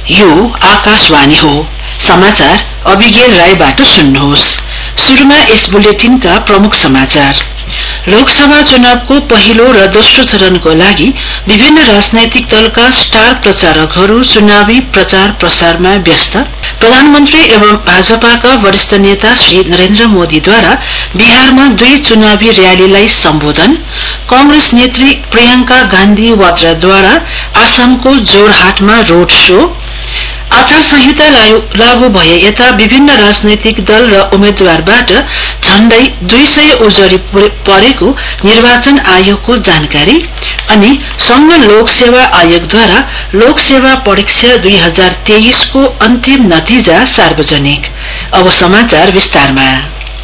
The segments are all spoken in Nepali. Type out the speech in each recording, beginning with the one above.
यो आकाशवाणी हो। समाचार अभिगेल राईबाट सुन्नुहोस्। सुरुमा यस बुलेटिनका प्रमुख समाचार। लोकसभा चुनावको पहिलो र दोस्रो चरणको लागि विभिन्न राजनैतिक दलका स्टार प्रचारकहरू चुनावी प्रचार प्रसारमा व्यस्त। प्रधानमन्त्री एवं भाजपाका वरिष्ठ नेता श्री नरेन्द्र मोदीद्वारा बिहारमा 2 चुनावी र्यालीलाई सम्बोधन। कांग्रेस नेत्री प्रियंका गान्धी वाद्राद्वारा आसामको जोरहाटमा रोड शो। आचार संहिता लागू भए यता विभिन्न राजनैतिक दल र उम्मेद्वारबाट झण्डै 200 उजुरी परेको निर्वाचन आयोगको जानकारी। अनि संघ लोक सेवा आयोगद्वारा लोक सेवा परीक्षा 2023 को अन्तिम नतिजा सार्वजनिक। अब समाचार विस्तारमा।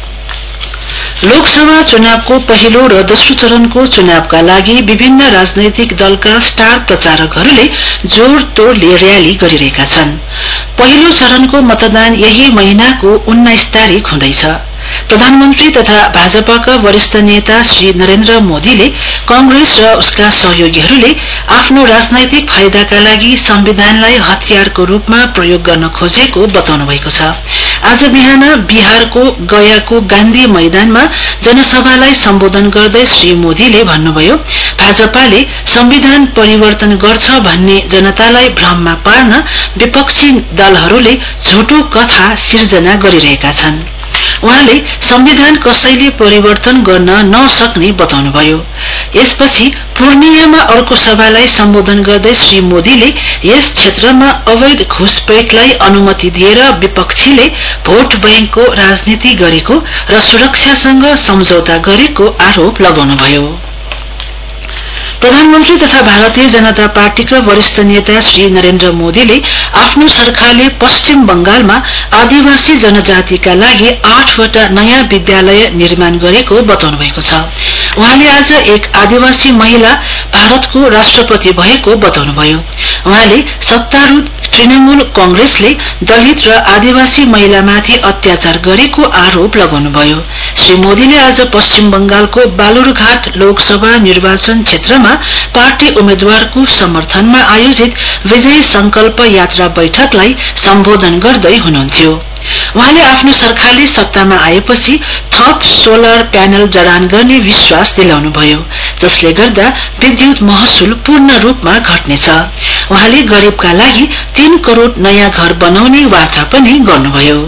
लोकसभा चुनावको पहिलो र दोस्रो चरणको चुनावका लागि विभिन्न राजनैतिक दलका स्टार प्रचारकहरूले जोड़तोड़ले र्याली गरिरहेका छन्। पहिलो चरणको मतदान यही महिनाको 19 तारिक हुँदैछ। प्रधानमन्त्री तथा भाजपाका वरिष्ठ नेता श्री नरेन्द्र मोदीले कांग्रेस र उसका सहयोगीहरूले आफ्नो राजनैतिक फाइदाका लागि संविधानलाई हतियारको रूपमा प्रयोग गर्न खोजेको बताउनु भएको छ। आज बिहान बिहारको गयाको गान्धी मैदानमा जनसभालाई सम्बोधन गर्दै श्री मोदीले भन्नुभयो, भाजपाले संविधान परिवर्तन गर्छ भन्ने जनतालाई भ्रममा पार्न विपक्षी दलहरूले झुटो कथा सिर्जना गरिरहेका छन्। उहाँले संविधान कसैले परिवर्तन गर्न नसक्ने बताउनुभयो। यसपछि पूर्णियामा अर्को सभालाई सम्बोधन गर्दै श्री मोदीले यस क्षेत्रमा अवैध घुसपैठलाई अनुमति दिएर विपक्षीले भोट बैंकको राजनीति गरेको र सुरक्षासँग सम्झौता गरेको आरोप लगाउनुभयो। प्रधानमन्त्री तथा भारतीय जनता पार्टीका वरिष्ठ नेता श्री नरेन्द्र मोदीले आफ्नो सरकारले पश्चिम बंगालमा आदिवासी जनजातिका लागि 8 वटा नयाँ विद्यालय निर्माण गरेको बताउनु भएको छ। उहाँले आज एक आदिवासी महिला भारतको राष्ट्रपति भएको बताउनुभयो। उहाँले सत्तारूढ तृणमूल कांग्रेसले दलित र आदिवासी महिलामाथि अत्याचार गरेको आरोप लगाउनुभयो। श्री मोदीले आज पश्चिम बंगालको बालुरघाट लोकसभा निर्वाचन क्षेत्रमा पार्टी उम्मेद्वारको समर्थनमा आयोजित विजय संकल्प यात्रा बैठकलाई सम्बोधन गर्दै हुनुहुन्थ्यो। उहाँले आफ्नो सरकारले सत्तामा आएपछि थप सोलर प्यानल जडान गर्ने विश्वास दिलाउनुभयो, जसले गर्दा विद्युत महसुल पूर्ण रूपमा घट्नेछ। उहाँले गरीबका लागि 3 करोड़ नयाँ घर बनाउने वाचा पनि गर्नुभयो।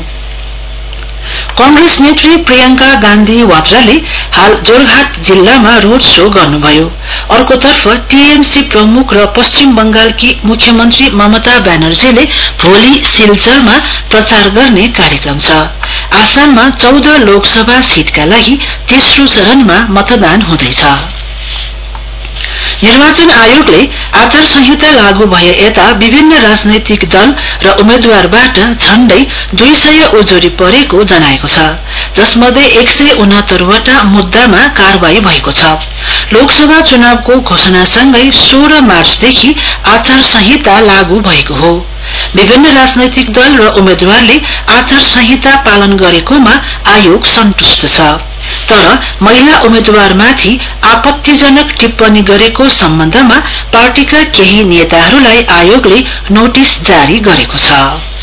कांग्रेस नेत्री प्रियंका गान्धी वाद्राले हाल जोरहाट जिल्लामा रोड शो गर्नुभयो। अर्कोतर्फ टीएमसी प्रमुख र पश्चिम बंगालकी मुख्यमन्त्री ममता ब्यानर्जीले भोलि सिलचरमा प्रचार गर्ने कार्यक्रम छ। आसाममा 14 लोकसभा सीटका लागि तेस्रो चरणमा मतदान हुँदैछ। निर्वाचन आयोगले आचार संहिता लागू भए यता विभिन्न राजनैतिक दल र उम्मेद्वारबाट झण्डै 200 उजुरी परेको जनाएको छ, जसमध्ये 169 वटा मुद्दामा कारबाही भएको छ। लोकसभा चुनावको घोषणासँगै 16 मार्चदेखि आचार संहिता लागू भएको हो। विभिन्न राजनैतिक दल र उम्मेद्वारले आचार संहिता पालन गरेकोमा आयोग सन्तुष्ट छ, तर महिला उम्मेद्वारमाथि आपत्तिजनक टिप्पणी गरेको सम्बन्धमा पार्टीका केही नेताहरूलाई आयोगले नोटिस जारी गरेको छ।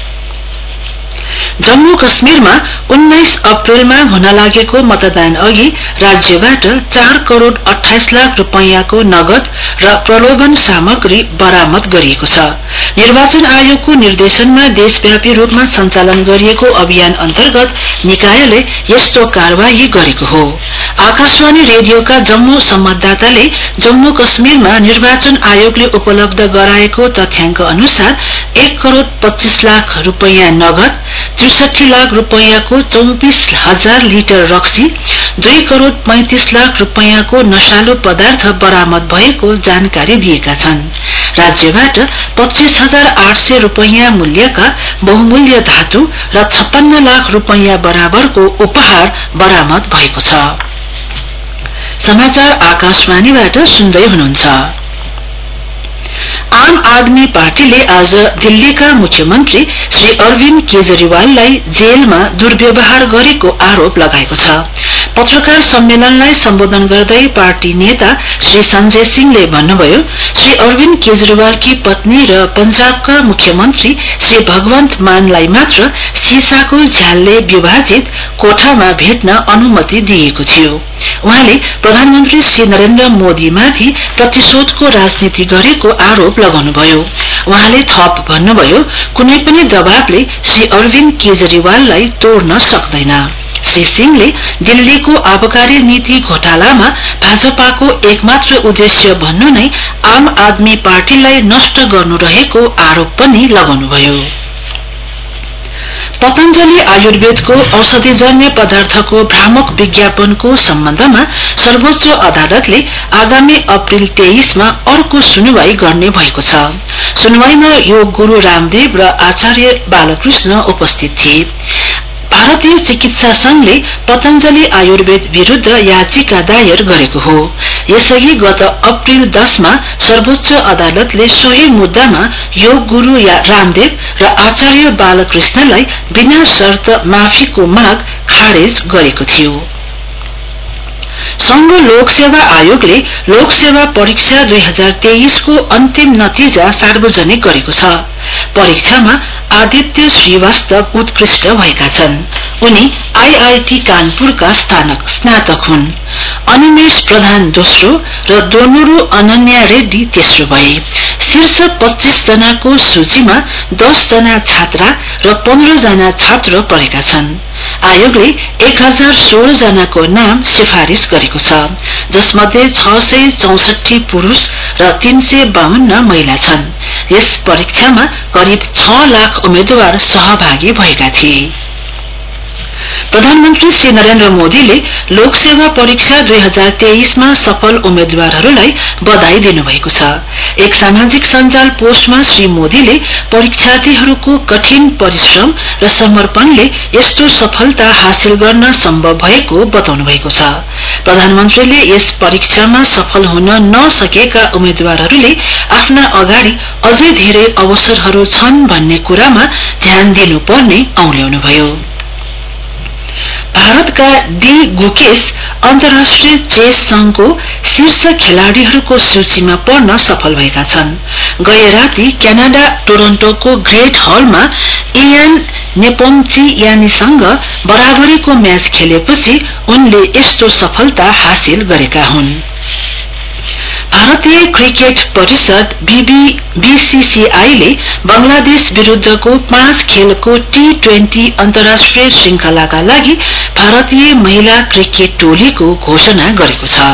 जम्मू कश्मीरमा 19 अप्रेलमा हुन लागेको मतदान अघि राज्यबाट 4 करोड़ 28 लाख रुपैयाँको नगद र प्रलोभन सामग्री बरामद गरिएको छ। निर्वाचन आयोगको निर्देशनमा देशव्यापी रूपमा सञ्चालन गरिएको अभियान अन्तर्गत निकायले यस्तो कारबाही गरेको हो। आकाशवाणी रेडियोका जम्मू संवाददाताले जम्मू कश्मीरमा निर्वाचन आयोगले उपलब्ध गराएको तथ्याङ्क अनुसार 1 करोड़ 25 लाख रुपैयाँ नगद, 63 लाख रुपैयाँको 24,000 लिटर रक्सी, 2 करोड़ 35 लाख रुपैयाँको नशालु पदार्थ बरामद भएको जानकारी दिएका छन्। राज्यबाट 25,800 रुपैयाँ मूल्यका बहुमूल्य धातु र 56 लाख रुपैयाँ बराबरको उपहार बरामद भएको छ। समाचार आकाशवाणीबाट सुन्दै हुनुहुन्छ। आम आदमी पार्टीले आज दिल्लीका मुख्यमन्त्री श्री अरविन्द केजरीवाललाई जेलमा दुर्व्यवहार गरेको आरोप लगाएको छ। पत्रकार सम्मेलनलाई सम्बोधन गर्दै पार्टी नेता श्री संजय सिंहले भन्नुभयो, श्री अरविन्द केजरीवालकी पत्नी र पंजाबका मुख्यमन्त्री श्री भगवन्त मानलाई मात्र सीसाको झ्यालले विभाजित कोठामा भेट्न अनुमति दिएको थियो। उहाँले प्रधानमन्त्री श्री नरेन्द्र मोदीमाथि प्रतिशोधको राजनीति गरेको आरोप लगाउनुभयो। उहाँले थप भन्नुभयो, कुनै पनि दबावले श्री अरविन्द केजरीवाललाई तोड्न सक्दैन। श्री सिंहले दिल्लीको आबकारी नीति घोटालामा भाजपाको एकमात्र उद्देश्य भन्नु नै आम आदमी पार्टीलाई नष्ट गर्नु रहेको आरोप पनि लगाउनुभयो। पतञ्जलि आयुर्वेदको औषधिजन्य पदार्थको भ्रामक विज्ञापनको सम्बन्धमा सर्वोच्च अदालतले आगामी अप्रिल 23 मा अर्को सुनवाई गर्ने भएको छ। सुनवाईमा योग गुरू रामदेव र आचार्य बालकृष्ण उपस्थित थिए। भारतीय चिकित्सा संघले पतञ्जलि आयुर्वेद विरूद्ध याचिका दायर गरेको हो। यसअघि गत अप्रिल 10 मा सर्वोच्च अदालतले सोही मुद्दामा योग गुरू रामदेव र आचार्य बालकृष्णलाई बिना शर्त माफीको माग खारेज गरेको थियो। संघ लोकसेवा आयोगले लोकसेवा परीक्षा 2023 को अन्तिम नतिजा सार्वजनिक गरेको छ। परीक्षामा आदित्य श्रीवास्तव उत्कृष्ट भएका छन्। उनी आईआईटी कानपुरका स्नातक हुन्। अनिमेश प्रधान दोस्रो र दोनुरु अनन्या रेड्डी तेस्रो भए। शीर्ष 25 जनाको सूचीमा 10 जना छात्रा र 15 जना छात्र परेका छन्। आयोगले 1016 जनाको नाम सिफारिश गरेको छ, जसमध्ये 664 पुरूष र 352 महिला छन्। यस परीक्षामा करिब 6 लाख उम्मेद्वार सहभागी भएका थिए। प्रधानमन्त्री श्री नरेन्द्र मोदीले लोकसेवा परीक्षा 2023 मा सफल उम्मेद्वारहरूलाई बधाई दिनुभएको छ। एक सामाजिक सञ्जाल पोस्टमा श्री मोदीले परीक्षार्थीहरूको कठिन परिश्रम र समर्पणले यस्तो सफलता हासिल गर्न सम्भव भएको बताउनु भएको छ। प्रधानमन्त्रीले यस परीक्षामा सफल हुन नसकेका उम्मेद्वारहरूले आफ्ना अगाडि अझै धेरै अवसरहरू छन् भन्ने कुरामा ध्यान दिनुपर्ने औल्याउनुभयो। भारतका डी गुकेश अन्तर्राष्ट्रिय चेस संघको शीर्ष खेलाड़ीहरूको सूचीमा पर्न सफल भएका छन्। गए राति क्यानाडा टोरन्टोको ग्रेट हलमा इयान नेपोम्चियानीसँग बराबरीको म्याच खेलेपछि उनले यस्तो सफलता हासिल गरेका हुन्। भारतीय क्रिकेट परिषद बीसीसीआईले बंगलादेश विरूद्धको 5 खेलको T20 अन्तर्राष्ट्रिय श्रृंखलाका लागि भारतीय महिला क्रिकेट टोलीको घोषणा गरेको छ।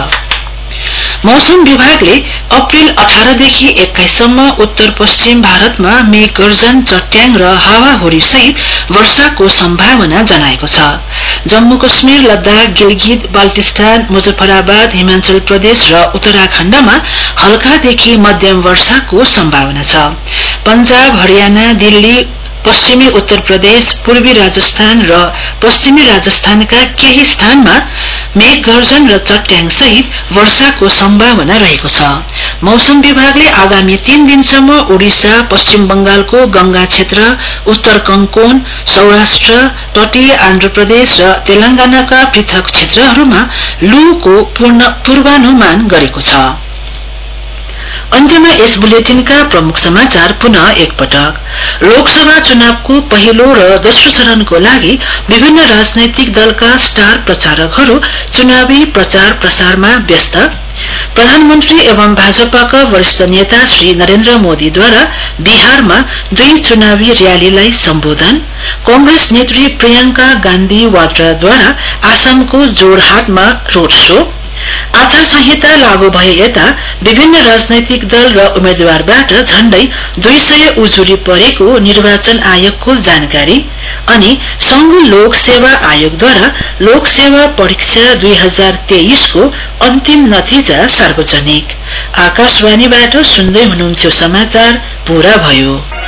मौसम विभागले अप्रिल 18 देखि 21 सम्म उत्तर पश्चिम भारतमा मेघगर्जन, चट्याङ र हावाहुरी सहित वर्षाको सम्भावना जनाएको छ। जम्मू कश्मीर, लद्दाख, गिलगित, बाल्टिस्तान, मुजफ्फराबाद, हिमाचल प्रदेश र उत्तराखण्डमा हल्कादेखि मध्यम वर्षाको सम्भावना छ। पंजाब, हरियाणा, दिल्ली, पश्चिमी उत्तर प्रदेश, पूर्वी राजस्थान र पश्चिमी राजस्थानका केही स्थानमा मेघगर्जन र चट्याङ सहित वर्षाको सम्भावना रहेको छ। मौसम विभागले आगामी 3 दिनसम्म ओडिसा, पश्चिम बंगालको गंगा क्षेत्र, उत्तर कंकोन, सौराष्ट्र, तटीय आन्ध्र प्रदेश र तेलंगानाका पृथक क्षेत्रहरूमा लूको पूर्वानुमान गरेको छ। अन्त्यमा यस बुलेटिनका प्रमुख समाचार पुनः एकपटक। लोकसभा चुनावको पहिलो र दोस्रो चरणको लागि विभिन्न राजनैतिक दलका स्टार प्रचारकहरू चुनावी प्रचार प्रसारमा व्यस्त। प्रधानमन्त्री एवं भाजपाका वरिष्ठ नेता श्री नरेन्द्र मोदीद्वारा बिहारमा 2 चुनावी र्यालीलाई सम्बोधन। कांग्रेस नेत्री प्रियंका गान्धी वाड्राद्वारा आसामको जोरहाटमा रोड शो। आचार संहिता लागू भए यता विभिन्न राजनैतिक दल र उम्मेद्वारबाट झण्डै 200 उजुरी परेको निर्वाचन आयोगको जानकारी। अनि संघ लोक सेवा आयोगद्वारा लोक सेवा परीक्षा 2023 को अन्तिम नतिजा सार्वजनिक। आकाशवाणीबाट सुन्दै हुनुहुन्थ्यो समाचार पूरा भयो।